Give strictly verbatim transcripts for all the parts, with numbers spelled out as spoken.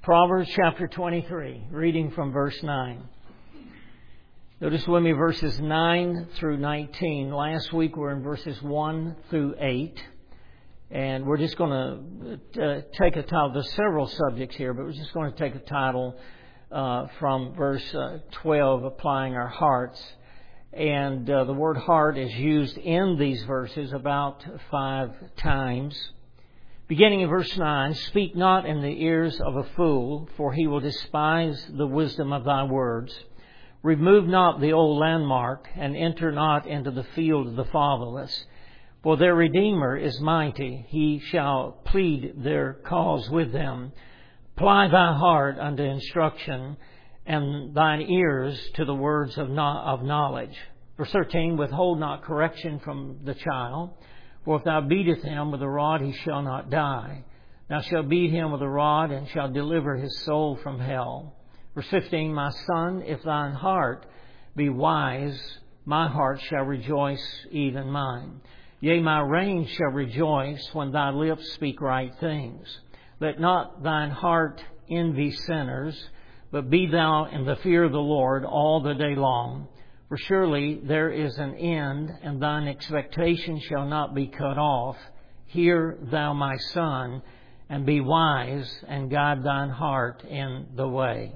Proverbs chapter twenty-three, reading from verse nine. Notice with me verses nine through nineteen. Last week we were in verses one through eight. And we're just going to uh, take a title. There's several subjects here, but we're just going to take a title uh, from verse uh, twelve, applying our hearts. And uh, the word heart is used in these verses about five times. Beginning in verse nine, speak not in the ears of a fool, for he will despise the wisdom of thy words. Remove not the old landmark, and enter not into the field of the fatherless. For their Redeemer is mighty, he shall plead their cause with them. Apply thy heart unto instruction, and thine ears to the words of knowledge. Verse thirteen, withhold not correction from the child, for if thou beatest him with a rod, he shall not die. Thou shalt beat him with a rod, and shalt deliver his soul from hell. Verse fifteen, my son, if thine heart be wise, my heart shall rejoice, even mine. Yea, my reins shall rejoice when thy lips speak right things. Let not thine heart envy sinners, but be thou in the fear of the Lord all the day long. For surely there is an end, and thine expectation shall not be cut off. Hear thou, my son, and be wise, and guide thine heart in the way.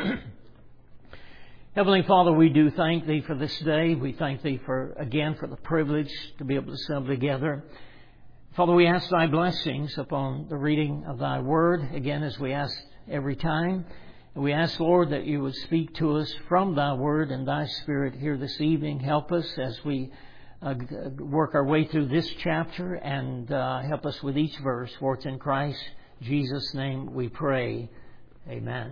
Heavenly Father, we do thank Thee for this day. We thank Thee for, again, for the privilege to be able to assemble together. Father, we ask Thy blessings upon the reading of Thy Word, again, as we ask every time. And we ask, Lord, that You would speak to us from Thy Word and Thy Spirit here this evening. Help us as we uh, work our way through this chapter, and uh, help us with each verse. For it's in Christ Jesus' name we pray. Amen.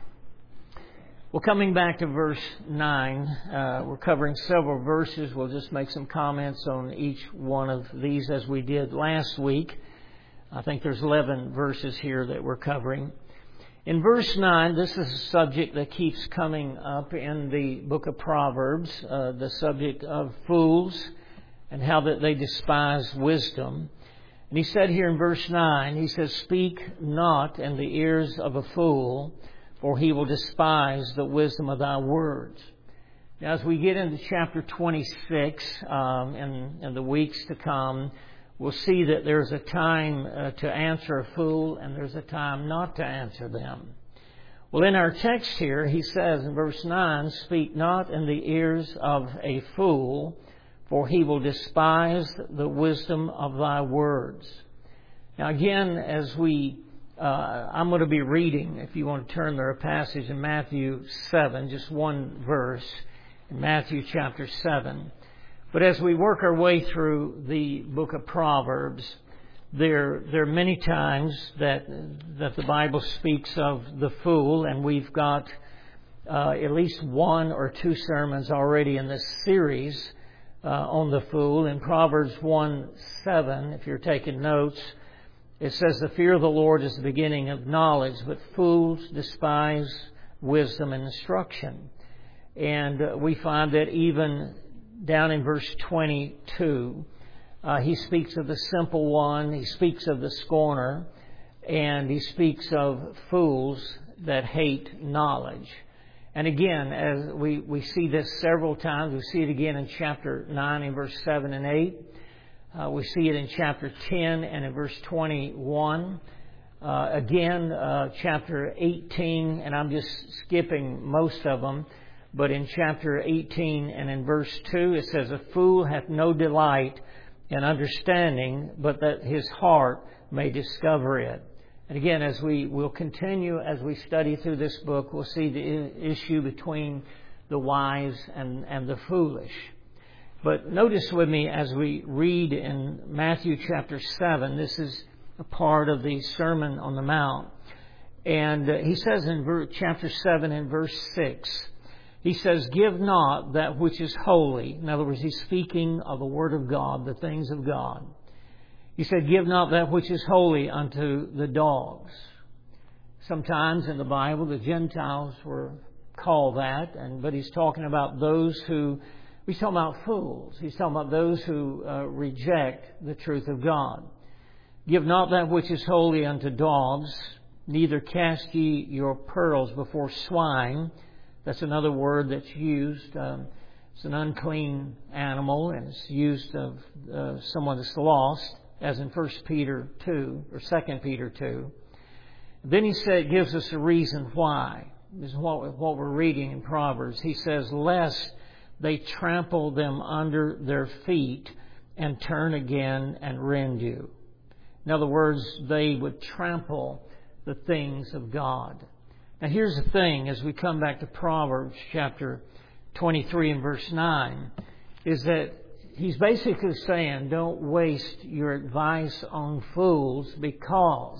Well, coming back to verse nine, uh, we're covering several verses. We'll just make some comments on each one of these as we did last week. I think there's eleven verses here that we're covering. In verse nine, this is a subject that keeps coming up in the book of Proverbs, uh, the subject of fools and how that they despise wisdom. And he said here in verse nine, he says, speak not in the ears of a fool, for he will despise the wisdom of thy words. Now, as we get into chapter twenty-six, um, in, in the weeks to come, we'll see that there's a time uh, to answer a fool, and there's a time not to answer them. Well, in our text here, he says in verse nine, speak not in the ears of a fool, for he will despise the wisdom of thy words. Now, again, as we Uh, I'm going to be reading, if you want to turn there, a passage in Matthew seven, just one verse in Matthew chapter seven. But as we work our way through the book of Proverbs, there there are many times that that the Bible speaks of the fool, and we've got uh, at least one or two sermons already in this series uh, on the fool. In Proverbs one seven, if you're taking notes, it says, the fear of the Lord is the beginning of knowledge, but fools despise wisdom and instruction. And uh, we find that even down in verse twenty-two, uh, he speaks of the simple one, he speaks of the scorner, and he speaks of fools that hate knowledge. And again, as we, we see this several times, we see it again in chapter nine in verse seven and eight. Uh, we see it in chapter ten and in verse twenty-one. Uh, again, uh, chapter eighteen, and I'm just skipping most of them, but in chapter eighteen and in verse two, it says, a fool hath no delight in understanding, but that his heart may discover it. And again, as we will continue, as we study through this book, we'll see the issue between the wise and, and the foolish. But notice with me as we read in Matthew chapter seven, this is a part of the Sermon on the Mount. And uh, he says in ver- chapter seven and verse six, he says, give not that which is holy. In other words, he's speaking of the Word of God, the things of God. He said, give not that which is holy unto the dogs. Sometimes in the Bible, the Gentiles were called that, and but he's talking about those who He's talking about fools. He's talking about those who uh, reject the truth of God. Give not that which is holy unto dogs, Neither cast ye your pearls before swine. That's another word that's used. Um, it's an unclean animal, and it's used of uh, someone that's lost, as in First Peter two or Second Peter two. Then he said, gives us a reason why. This is what, what we're reading in Proverbs. He says, lest they trample them under their feet and turn again and rend you. In other words, they would trample the things of God. Now here's the thing, as we come back to Proverbs chapter twenty-three and verse nine, is that he's basically saying, don't waste your advice on fools, because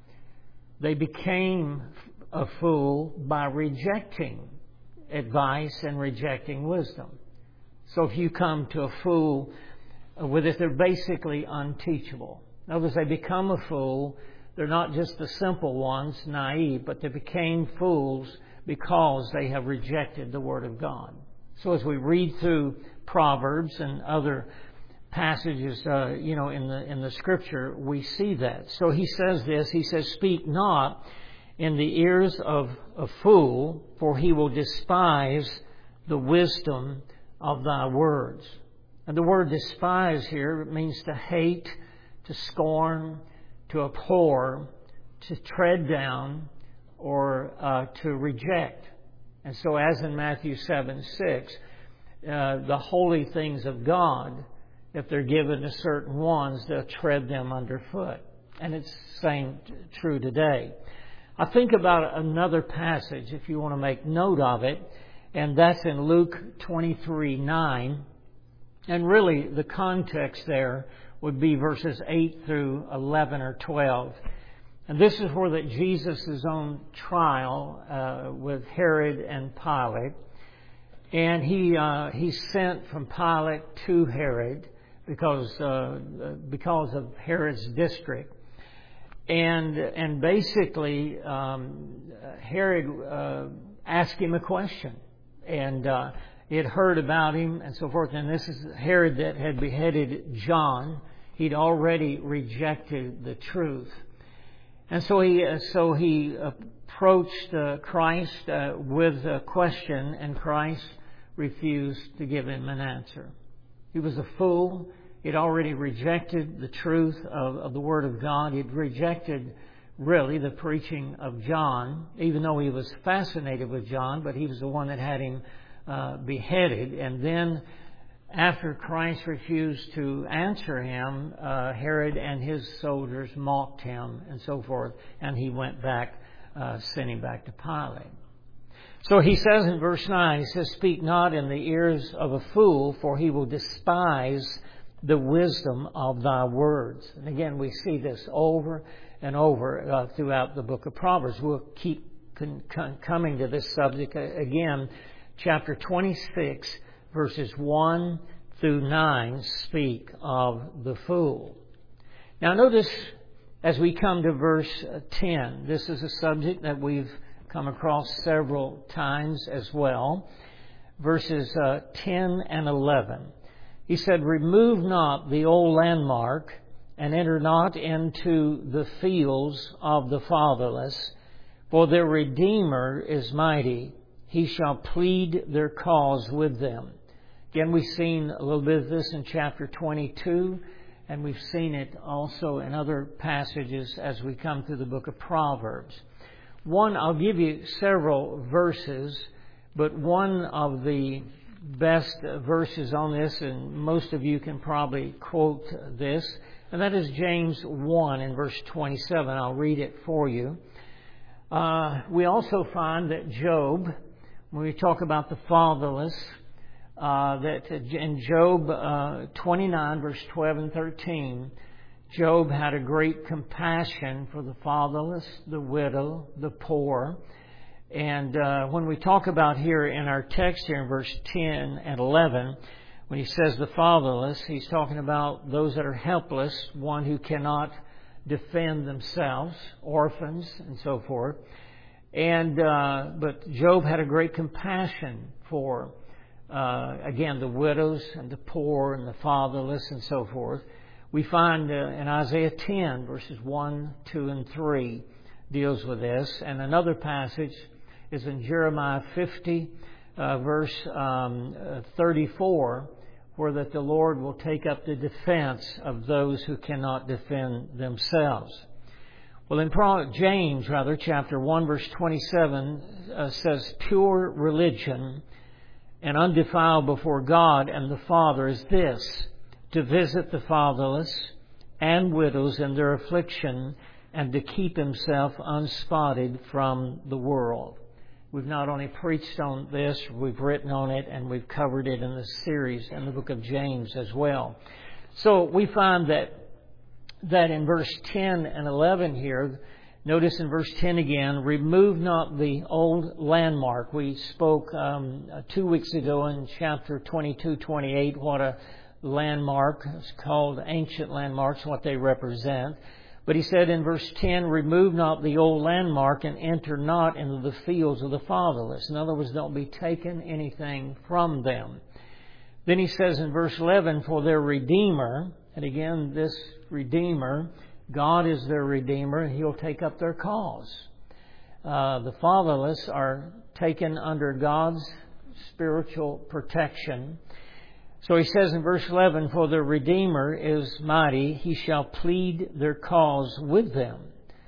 they became a fool by rejecting advice and rejecting wisdom. So if you come to a fool with it, they're basically unteachable. In other words, they become a fool. They're not just the simple ones, naive, but they became fools because they have rejected the Word of God. So as we read through Proverbs and other passages, uh, you know, in the in the Scripture, we see that. So he says this. He says, "Speak not in the ears of a fool, for he will despise the wisdom of thy words." And the word despise here means to hate, to scorn, to abhor, to tread down, or uh, to reject. And so as in Matthew seven six, uh, the holy things of God, if they're given to certain ones, they'll tread them underfoot. And it's the same true today. I think about another passage, if you want to make note of it, and that's in Luke twenty-three nine. And really, the context there would be verses eight through eleven or twelve. And this is where that Jesus is on trial uh, with Herod and Pilate. And he uh, he's sent from Pilate to Herod because uh, because of Herod's district. And and basically, um, Herod uh, asked him a question. And uh, he had heard about him and so forth. And this is Herod that had beheaded John. He'd already rejected the truth. And so he uh, so he approached uh, Christ uh, with a question, and Christ refused to give him an answer. He was a fool. He'd already rejected the truth of, of the Word of God. He'd rejected, really, the preaching of John, even though he was fascinated with John, but he was the one that had him uh, beheaded. And then, after Christ refused to answer him, uh, Herod and his soldiers mocked him and so forth, and he went back, uh, sending back to Pilate. So he says in verse nine, he says, "Speak not in the ears of a fool, for he will despise the wisdom of thy words." And again, we see this over and over uh, throughout the book of Proverbs. We'll keep con- con- coming to this subject again. Chapter twenty-six, verses one through nine speak of the fool. Now notice as we come to verse ten, this is a subject that we've come across several times as well. Verses uh, ten and eleven. He said, "Remove not the old landmark, and enter not into the fields of the fatherless, for their Redeemer is mighty. He shall plead their cause with them." Again, we've seen a little bit of this in chapter twenty-two, and we've seen it also in other passages as we come through the book of Proverbs. One, I'll give you several verses, but one of the best verses on this, and most of you can probably quote this, and that is James one in verse twenty-seven. I'll read it for you. Uh, we also find that Job, when we talk about the fatherless, uh, that in Job uh, twenty-nine, verse twelve and thirteen, Job had a great compassion for the fatherless, the widow, the poor. And uh, when we talk about here in our text here in verse ten and eleven, when he says the fatherless, he's talking about those that are helpless, one who cannot defend themselves, orphans and so forth. And uh, but Job had a great compassion for, uh, again, the widows and the poor and the fatherless and so forth. We find uh, in Isaiah ten, verses one, two, and three, deals with this. And another passage is in Jeremiah fifty, uh, verse um, uh, thirty-four, where that the Lord will take up the defense of those who cannot defend themselves. Well, in Pro- James, rather, chapter one, verse twenty-seven, uh, says, "Pure religion and undefiled before God and the Father is this, to visit the fatherless and widows in their affliction, and to keep himself unspotted from the world." We've not only preached on this, we've written on it, and we've covered it in the series in the book of James as well. So we find that that in verse ten and eleven here, notice in verse ten again, "Remove not the old landmark." We spoke um, two weeks ago in chapter twenty-two, twenty-eight, what a landmark is called, ancient landmarks, what they represent. But he said in verse ten, "Remove not the old landmark and enter not into the fields of the fatherless." In other words, don't be taken anything from them. Then he says in verse eleven, "For their Redeemer," and again, this Redeemer, God is their Redeemer, and He'll take up their cause. Uh, the fatherless are taken under God's spiritual protection. So he says in verse eleven, "For the Redeemer is mighty, He shall plead their cause with them."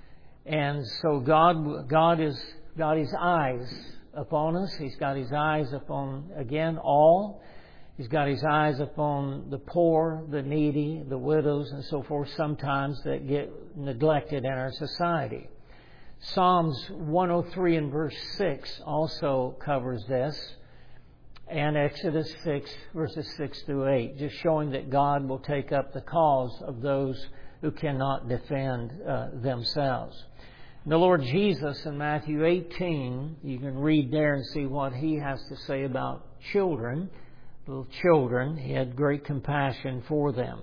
And so God, God is got His eyes upon us. He's got His eyes upon, again, all. He's got His eyes upon the poor, the needy, the widows, and so forth, sometimes that get neglected in our society. Psalms one oh three and verse six also covers this. And Exodus six, verses six through eight, just showing that God will take up the cause of those who cannot defend uh, themselves. And the Lord Jesus in Matthew eighteen, you can read there and see what He has to say about children, little children. He had great compassion for them.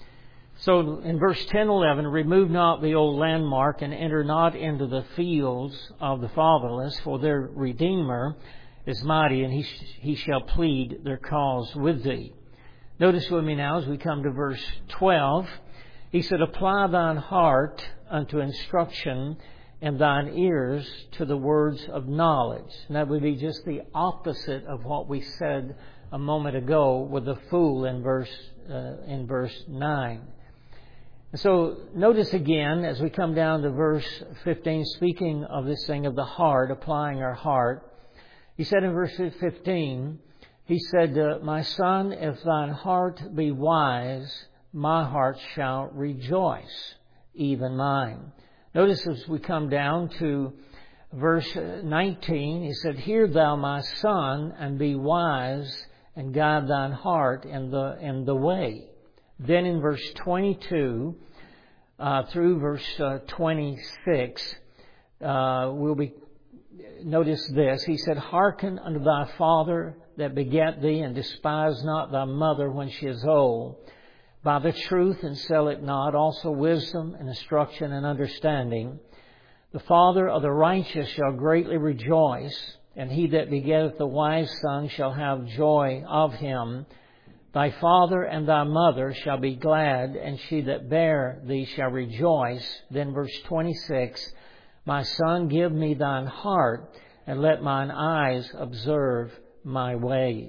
So in verse ten, eleven, "Remove not the old landmark and enter not into the fields of the fatherless, for their Redeemer is mighty, and he, sh- he shall plead their cause with thee." Notice with me now as we come to verse twelve. He said, "Apply thine heart unto instruction, and thine ears to the words of knowledge." And that would be just the opposite of what we said a moment ago with the fool in verse uh, in verse nine. And so notice again as we come down to verse fifteen, speaking of this thing of the heart, applying our heart. He said in verse fifteen, he said, uh, "My son, if thine heart be wise, my heart shall rejoice, even mine." Notice as we come down to verse nineteen, he said, "Hear thou, my son, and be wise, and guide thine heart in the in the way." Then in verse twenty-two uh, through verse uh, twenty-six, uh, we'll be notice this. He said, "Hearken unto thy father that begat thee, and despise not thy mother when she is old. By the truth, and sell it not, also wisdom and instruction and understanding. The father of the righteous shall greatly rejoice, and he that begetteth the wise son shall have joy of him. Thy father and thy mother shall be glad, and she that bare thee shall rejoice." Then verse twenty-six, "My son, give me thine heart, and let mine eyes observe my ways."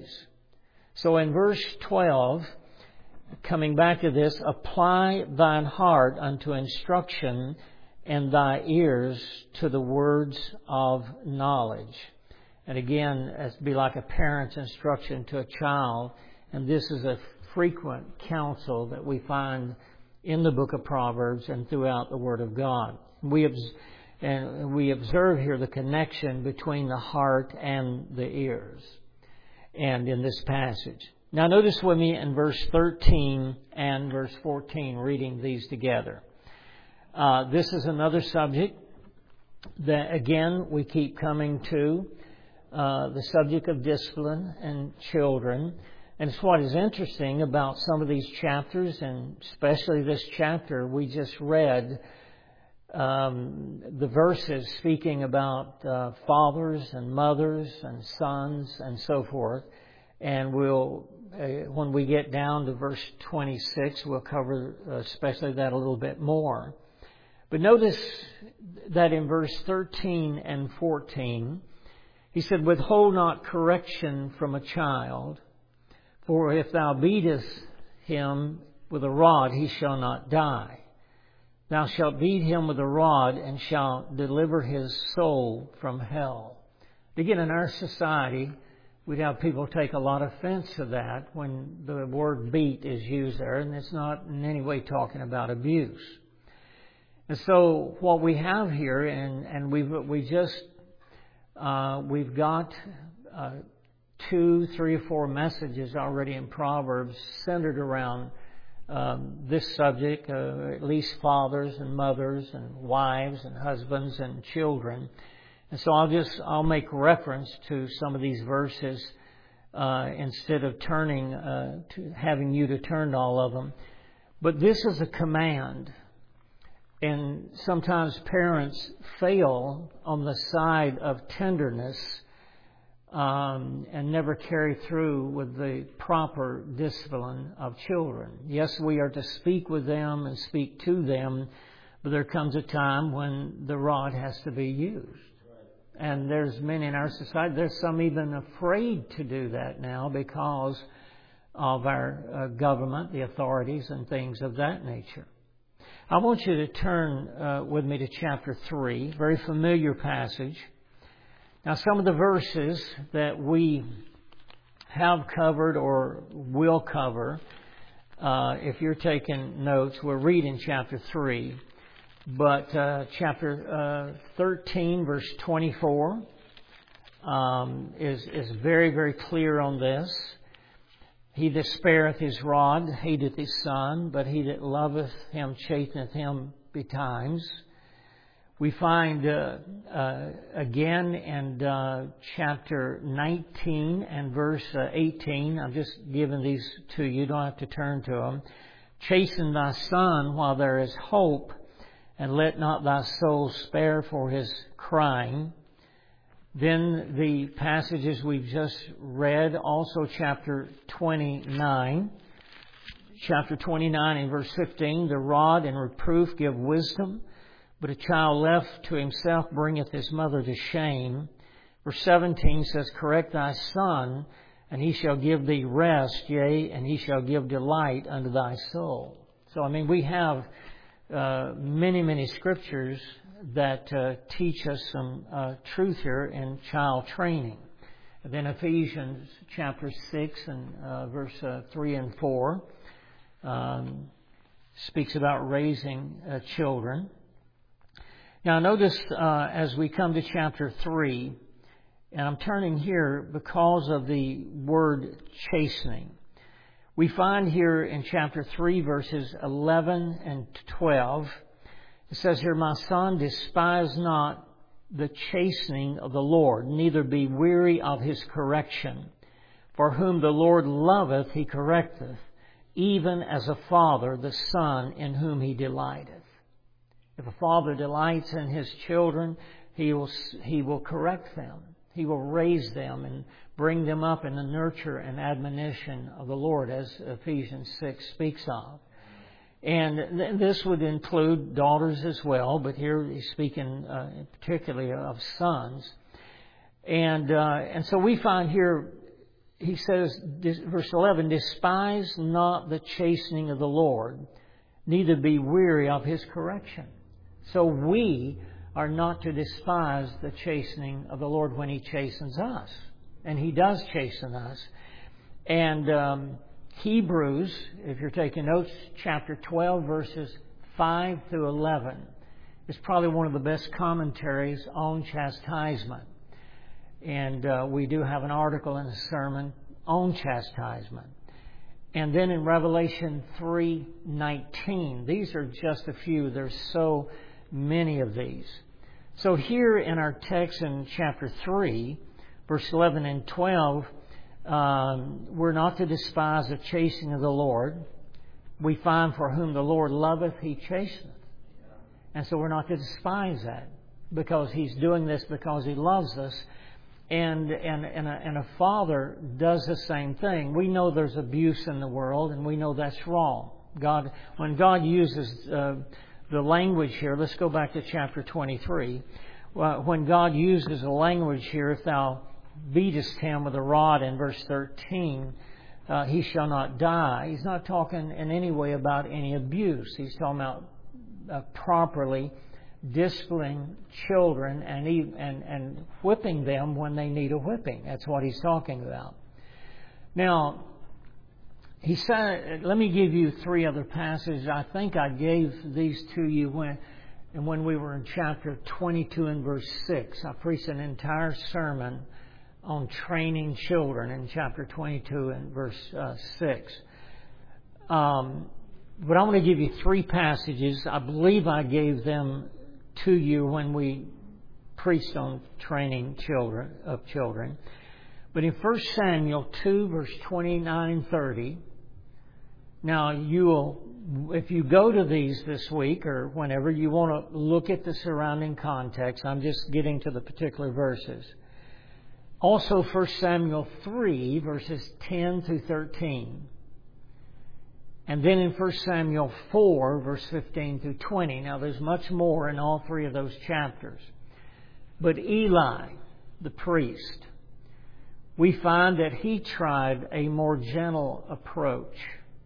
So in verse twelve, coming back to this, "Apply thine heart unto instruction, and thy ears to the words of knowledge." And again, it'd be like a parent's instruction to a child. And this is a frequent counsel that we find in the book of Proverbs and throughout the Word of God. We obs- and we observe here the connection between the heart and the ears, and in this passage. Now notice with me in verse thirteen and verse fourteen, reading these together. Uh, this is another subject that, again, we keep coming to, uh, the subject of discipline and children. And it's what is interesting about some of these chapters, and especially this chapter we just read, um, the verses speaking about uh, fathers and mothers and sons and so forth. And we'll, uh, when we get down to verse twenty-six, we'll cover uh, especially that a little bit more. But notice that in verse thirteen and fourteen, he said, "Withhold not correction from a child, for if thou beatest him with a rod, he shall not die. Thou shalt beat him with a rod, and shalt deliver his soul from hell." Again, in our society, we'd have people take a lot of offense to that when the word beat is used there, and it's not in any way talking about abuse. And so what we have here, and, and we've, we just, uh, we've got uh, two, three or four messages already in Proverbs centered around um, this subject, uh, at least fathers and mothers and wives and husbands and children. And so I'll just, I'll make reference to some of these verses uh, instead of turning, uh, to having you to turn to all of them. But this is a command. And sometimes parents fail on the side of tenderness um, and never carry through with the proper discipline of children. Yes, we are to speak with them and speak to them, but there comes a time when the rod has to be used. And there's many in our society, there's some even afraid to do that now because of our uh, government, the authorities, and things of that nature. I want you to turn uh, with me to chapter three, very familiar passage. Now, some of the verses that we have covered or will cover, uh, if you're taking notes, we'll read in chapter three. But uh, chapter uh, thirteen, verse twenty-four, um, is is very, very clear on this. "He that spareth his rod hateth his son, but he that loveth him chasteneth him betimes." We find uh, uh, again in uh, chapter nineteen and verse uh, eighteen. I'm just giving these to you. You don't have to turn to them. "Chasten thy son while there is hope, and let not thy soul spare for his crying." Then the passages we've just read, also chapter twenty-nine. Chapter twenty-nine and verse fifteen, "The rod and reproof give wisdom, but a child left to himself bringeth his mother to shame." Verse seventeen says, "Correct thy son, and he shall give thee rest, yea, and he shall give delight unto thy soul." So, I mean, we have uh, many, many scriptures that uh, teach us some uh, truth here in child training. And then Ephesians chapter six and uh, verse uh, three and four um, speaks about raising uh, children. Now notice uh, as we come to chapter three, and I'm turning here because of the word chastening. We find here in chapter three verses eleven and twelve, it says here, "My son, despise not the chastening of the Lord, neither be weary of his correction. For whom the Lord loveth, he correcteth, even as a father the son in whom he delighteth." If a father delights in his children, he will, he will correct them. He will raise them and bring them up in the nurture and admonition of the Lord, as Ephesians six speaks of. And th- this would include daughters as well, but here he's speaking uh, particularly of sons. And uh, and so we find here, he says, verse eleven, "Despise not the chastening of the Lord, neither be weary of his correction." So we are not to despise the chastening of the Lord when he chastens us. And he does chasten us. And um, Hebrews, if you're taking notes, chapter twelve, verses five through eleven, is probably one of the best commentaries on chastisement. And uh, we do have an article in the sermon on chastisement. And then in Revelation three nineteen, these are just a few. There's so many of these. So here in our text in chapter three, verse eleven and twelve, Um, we're not to despise the chastening of the Lord. We find, for whom the Lord loveth, he chasteneth. And so we're not to despise that, because he's doing this because he loves us. And, and, and, a, and a father does the same thing. We know there's abuse in the world, and we know that's wrong. God, when God uses uh, the language here, let's go back to chapter twenty-three. When God uses the language here, if thou beatest him with a rod in verse thirteen, uh, he shall not die. He's not talking in any way about any abuse. He's talking about uh, properly disciplining children and, and and whipping them when they need a whipping. That's what he's talking about. Now, he said, let me give you three other passages. I think I gave these to you when, and when we were in chapter twenty-two and verse six. I preached an entire sermon on training children in chapter twenty-two and verse uh, six. Um, but I'm going to give you three passages. I believe I gave them to you when we preached on training children of children. But in First Samuel two, verse twenty-nine and thirty, now you will, if you go to these this week or whenever, you want to look at the surrounding context. I'm just getting to the particular verses. Also, First Samuel three, verses ten through thirteen. And then in First Samuel four, verse fifteen through twenty. Now, there's much more in all three of those chapters. But Eli, the priest, we find that he tried a more gentle approach.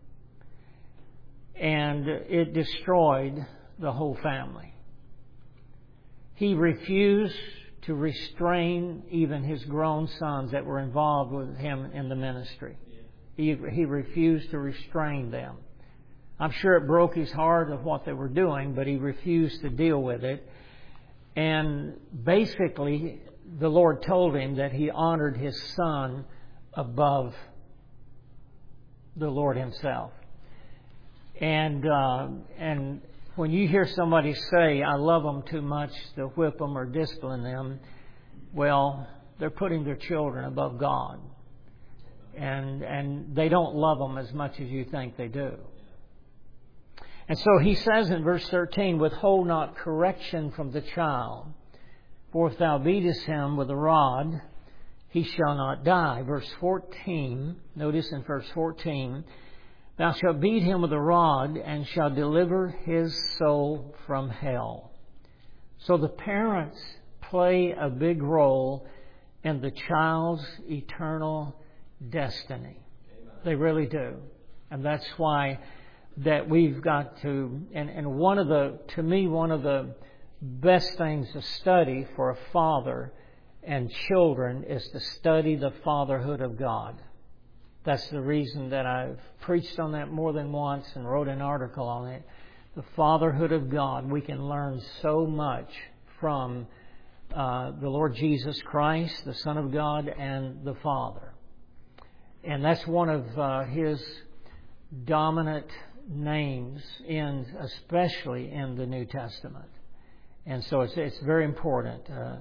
And it destroyed the whole family. He refused to restrain even his grown sons that were involved with him in the ministry. He, he refused to restrain them. I'm sure it broke his heart of what they were doing, but he refused to deal with it. And basically, the Lord told him that he honored his son above the Lord himself. And uh, and when you hear somebody say, I love them too much to whip them or discipline them, well, they're putting their children above God. And and they don't love them as much as you think they do. And so he says in verse thirteen, withhold not correction from the child, for if thou beatest him with a rod, he shall not die. Verse fourteen, notice in verse fourteen, thou shalt beat him with a rod and shalt deliver his soul from hell. So the parents play a big role in the child's eternal destiny. Amen. They really do. And that's why that we've got to, and, and one of the, to me, one of the best things to study for a father and children is to study the fatherhood of God. That's the reason that I've preached on that more than once and wrote an article on it. The fatherhood of God. We can learn so much from uh, the Lord Jesus Christ, the Son of God, and the Father. And that's one of uh, His dominant names, in especially in the New Testament. And so it's it's very important. Uh,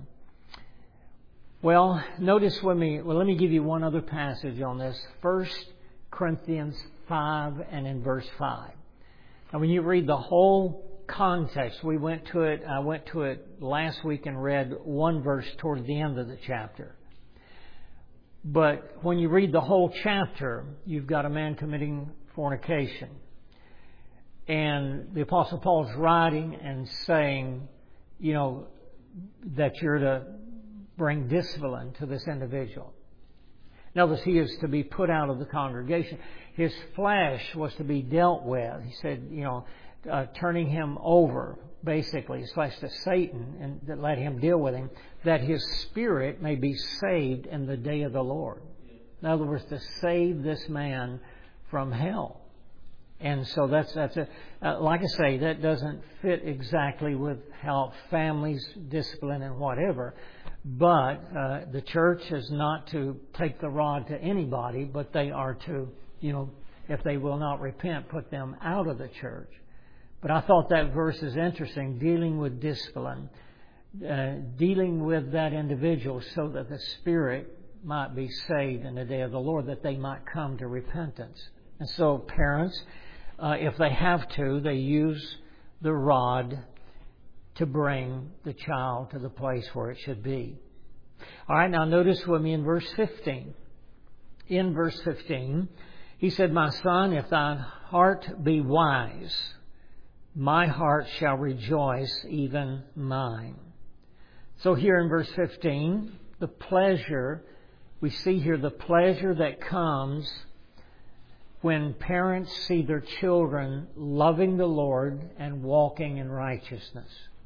well, notice with me. Well, let me give you one other passage on this. First Corinthians five and in verse five. Now, when you read the whole context, we went to it. I went to it last week and read one verse toward the end of the chapter. But when you read the whole chapter, you've got a man committing fornication. And the Apostle Paul's writing and saying, you know, that you're to bring discipline to this individual. Notice he is to be put out of the congregation. His flesh was to be dealt with. He said, you know, uh, turning him over, basically, his flesh to Satan, and that let him deal with him, that his spirit may be saved in the day of the Lord. In other words, to save this man from hell. And so that's that's a uh, like I say, that doesn't fit exactly with how families discipline and whatever. But uh, the church is not to take the rod to anybody, but they are to, you know, if they will not repent, put them out of the church. But I thought that verse is interesting, dealing with discipline, uh, dealing with that individual so that the spirit might be saved in the day of the Lord, that they might come to repentance. And so parents, uh, if they have to, they use the rod to bring the child to the place where it should be. All right, now notice with me in verse fifteen. In verse fifteen, he said, my son, if thine heart be wise, my heart shall rejoice, even mine. So here in verse fifteen, the pleasure, we see here the pleasure that comes when parents see their children loving the Lord and walking in righteousness.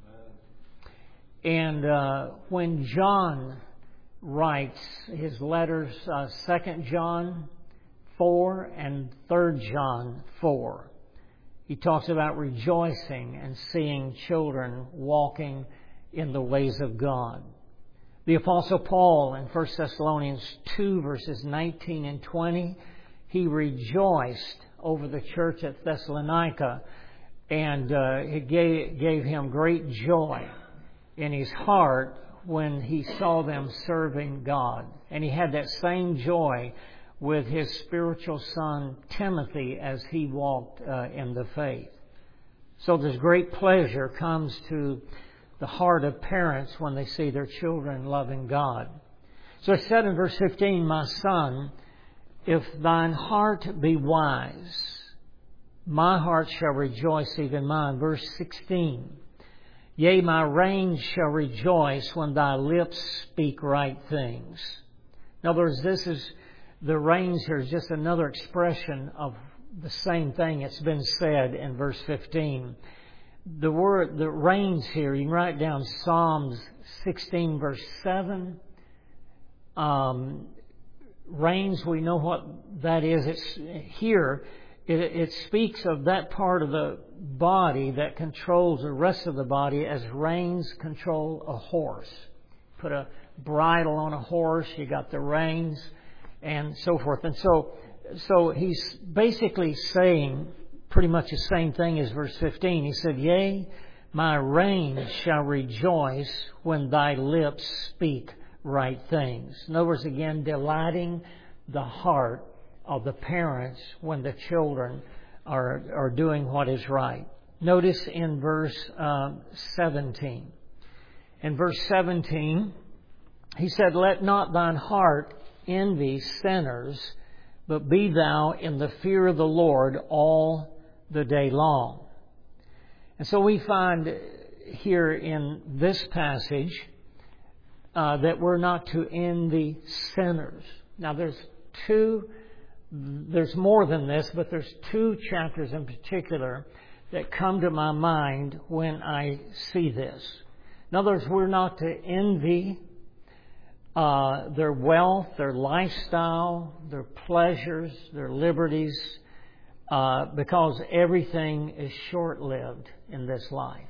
And uh, when John writes his letters, uh, Second John four and Third John four, he talks about rejoicing and seeing children walking in the ways of God. The Apostle Paul in First Thessalonians two verses nineteen and twenty, he rejoiced over the church at Thessalonica, and uh, it gave, gave him great joy in his heart when he saw them serving God. And he had that same joy with his spiritual son Timothy as he walked uh, in the faith. So this great pleasure comes to the heart of parents when they see their children loving God. So it said in verse fifteen, my son, if thine heart be wise, my heart shall rejoice, even mine. Verse sixteen, yea, my reins shall rejoice when thy lips speak right things. In other words, this is, the reins here is just another expression of the same thing that's been said in verse fifteen. The word, the reins here, you can write down Psalms sixteen verse seven. Um, reins, we know what that is. It's here. It, it speaks of that part of the body that controls the rest of the body as reins control a horse. Put a bridle on a horse, you got the reins, and so forth. And so, so he's basically saying pretty much the same thing as verse fifteen. He said, yea, my reins shall rejoice when thy lips speak right things. In other words, again, delighting the heart of the parents when the children are, are doing what is right. Notice in verse uh, seventeen. In verse seventeen, he said, let not thine heart envy sinners, but be thou in the fear of the Lord all the day long. And so we find here in this passage uh, that we're not to envy sinners. Now there's two, there's more than this, but there's two chapters in particular that come to my mind when I see this. In other words, we're not to envy uh, their wealth, their lifestyle, their pleasures, their liberties, Uh, because everything is short-lived in this life.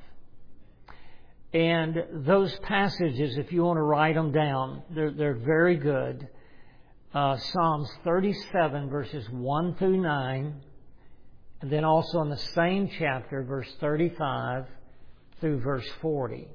And those passages, if you want to write them down, they're, they're very good. Uh, Psalms thirty-seven, verses one through nine, and then also in the same chapter, verse thirty-five through verse forty.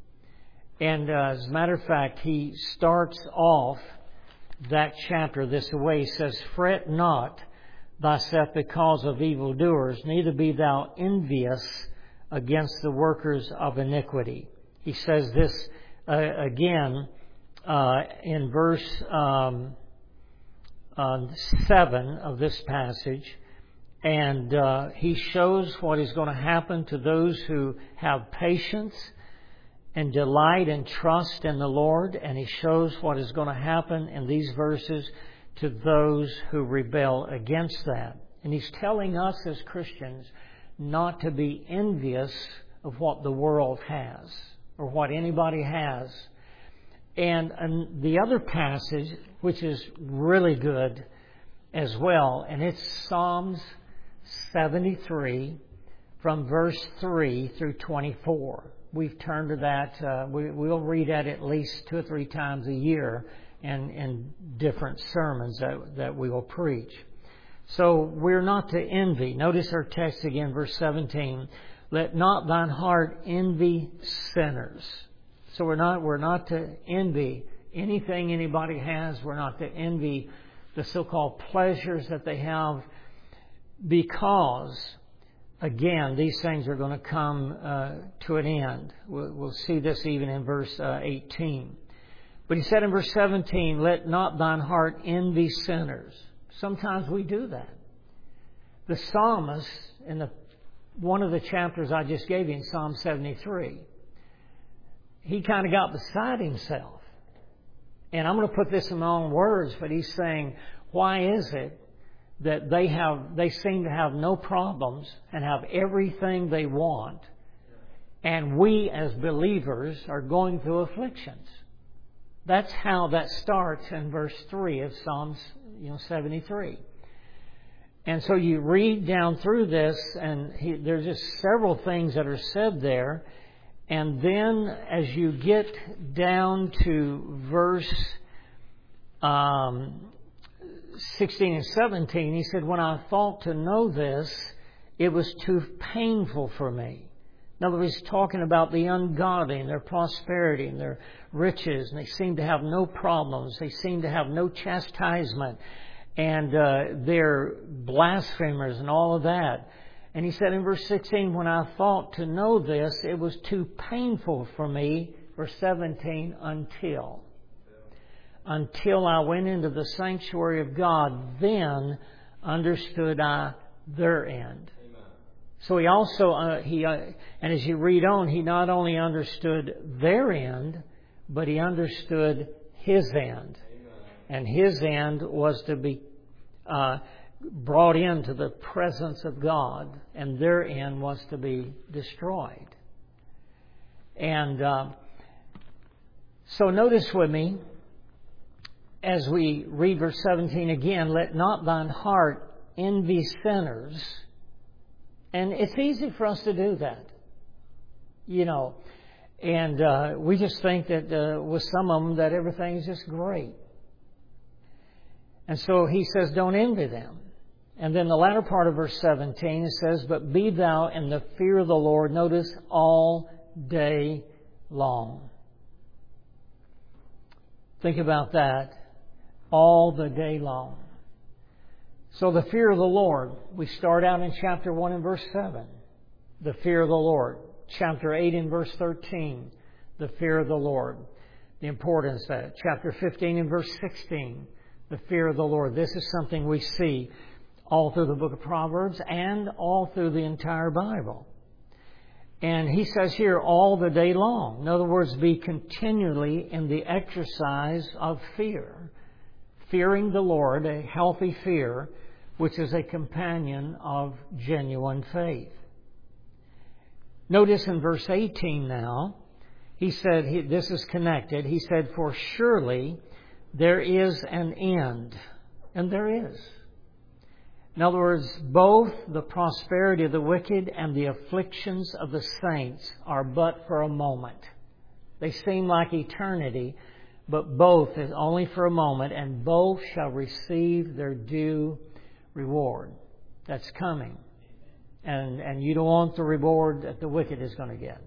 And uh, as a matter of fact, he starts off that chapter this way. He says, fret not thyself because of evildoers, neither be thou envious against the workers of iniquity. He says this uh, again uh, in verse um, uh, seven of this passage, and uh, he shows what is going to happen to those who have patience and delight and trust in the Lord, and he shows what is going to happen in these verses to those who rebel against that. And he's telling us as Christians not to be envious of what the world has or what anybody has. And, and the other passage, which is really good as well, and it's Psalms seventy-three from verse three through twenty-four. We've turned to that. Uh, we, we'll read that at least two or three times a year and in different sermons that, that we will preach. So we're not to envy. Notice our text again, verse seventeen. Let not thine heart envy sinners. So we're not, we're not to envy anything anybody has. We're not to envy the so-called pleasures that they have, because, again, these things are going to come uh, to an end. We'll, we'll see this even in verse uh, eighteen. But he said in verse seventeen, let not thine heart envy sinners. Sometimes we do that. The psalmist in the one of the chapters I just gave you in Psalm seventy-three. He kind of got beside himself. And I'm going to put this in my own words, but he's saying, why is it that they have, they seem to have no problems and have everything they want, and we as believers are going through afflictions? That's how that starts in verse three of Psalms, you know, seventy-three. And so you read down through this, and he, there's just several things that are said there. And then as you get down to verse um, sixteen and seventeen, he said, when I thought to know this, it was too painful for me. In other words, he's talking about the ungodly and their prosperity and their riches, and they seem to have no problems. They seem to have no chastisement, and uh, they're blasphemers and all of that. And he said in verse sixteen, when I thought to know this, it was too painful for me, verse seventeen, until. Until I went into the sanctuary of God, then understood I their end. Amen. So he also, uh, he, uh, and as you read on, he not only understood their end, but he understood his end. Amen. And his end was to be uh, brought into the presence of God, and their end was to be destroyed. And uh, so notice with me, as we read verse seventeen again, let not thine heart envy sinners. And it's easy for us to do that, you know. And uh, we just think that uh, with some of them that everything's just great. And so he says, don't envy them. And then the latter part of verse seventeen, it says, but be thou in the fear of the Lord, notice, all day long. Think about that. All the day long. So the fear of the Lord, we start out in chapter one and verse seven. The fear of the Lord. Chapter eight and verse thirteen. The fear of the Lord. The importance of that. Chapter fifteen and verse sixteen. The fear of the Lord. This is something we see all through the book of Proverbs and all through the entire Bible. And he says here, all the day long. In other words, be continually in the exercise of fear. Fearing the Lord, a healthy fear, which is a companion of genuine faith. Notice in verse eighteen now, he said, he, this is connected. He said, for surely there is an end. And there is. In other words, both the prosperity of the wicked and the afflictions of the saints are but for a moment. They seem like eternity, but both is only for a moment, and both shall receive their due reward. That's coming. And and you don't want the reward that the wicked is going to get.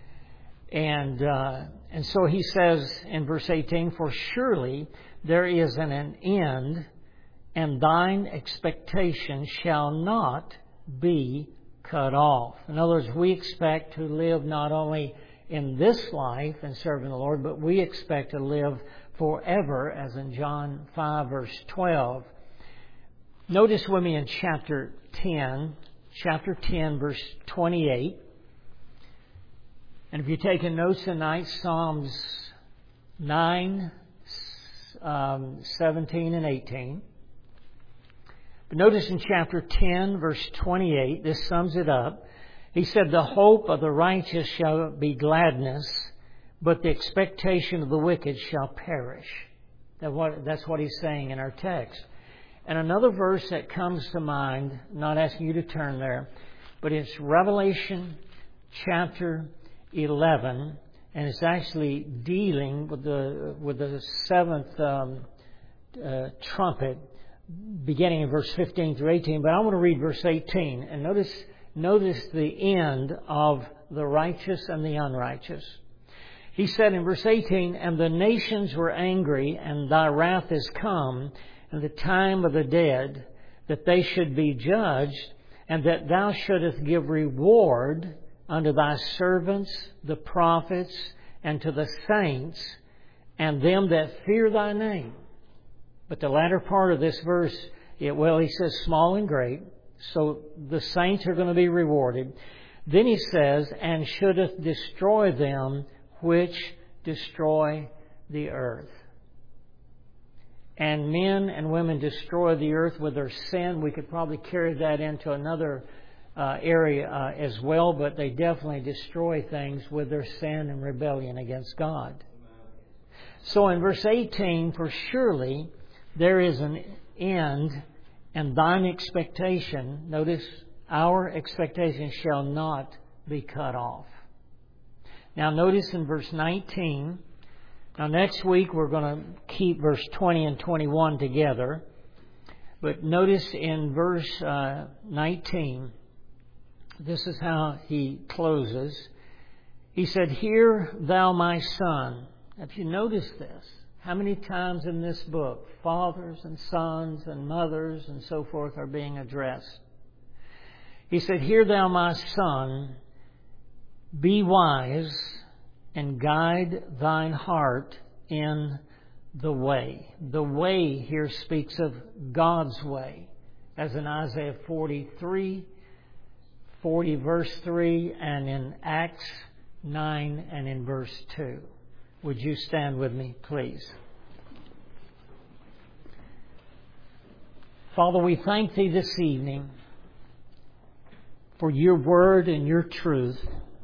And uh, and so he says in verse eighteen, for surely there is an, an end, and thine expectation shall not be cut off. In other words, we expect to live not only in this life and serving the Lord, but we expect to live forever, as in John five, verse twelve. Notice with me in chapter ten, chapter ten, verse twenty-eight. And if you're taking notes tonight, Psalms nine, um, seventeen, and eighteen. But notice in chapter ten, verse twenty-eight, this sums it up. He said, the hope of the righteous shall be gladness, but the expectation of the wicked shall perish. That's what he's saying in our text. And another verse that comes to mind, not asking you to turn there, but it's Revelation chapter eleven, and it's actually dealing with the with the seventh um, uh, trumpet, beginning in verse fifteen through eighteen. But I want to read verse eighteen, and notice notice the end of the righteous and the unrighteous. He said in verse eighteen, and the nations were angry, and thy wrath is come, and the time of the dead, that they should be judged, and that thou shouldest give reward unto thy servants, the prophets, and to the saints, and them that fear thy name. But the latter part of this verse, it, well, he says small and great, So the saints are going to be rewarded. Then he says, and shouldeth destroy them which destroy the earth. And men and women destroy the earth with their sin. We could probably carry that into another uh, area uh, as well, but they definitely destroy things with their sin and rebellion against God. So in verse eighteen, for surely there is an end, and thine expectation, notice, our expectation shall not be cut off. Now notice in verse nineteen, now next week we're going to keep verse twenty and twenty-one together. But notice in verse uh, nineteen, this is how he closes. He said, hear thou my son. Have you noticed this? How many times in this book fathers and sons and mothers and so forth are being addressed? He said, hear thou my son, be wise and guide thine heart in the way. The way here speaks of God's way, as in Isaiah forty-three, forty verse three, and in Acts nine and in verse two. Would you stand with me, please? Father, we thank Thee this evening for Your Word and Your truth.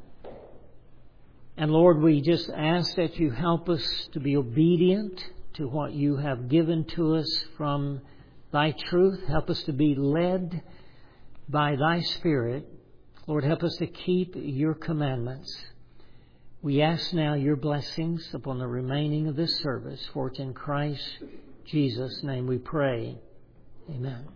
And Lord, we just ask that You help us to be obedient to what You have given to us from Thy truth. Help us to be led by Thy Spirit. Lord, help us to keep Your commandments. We ask now Your blessings upon the remaining of this service, for it's in Christ Jesus' name we pray. Amen.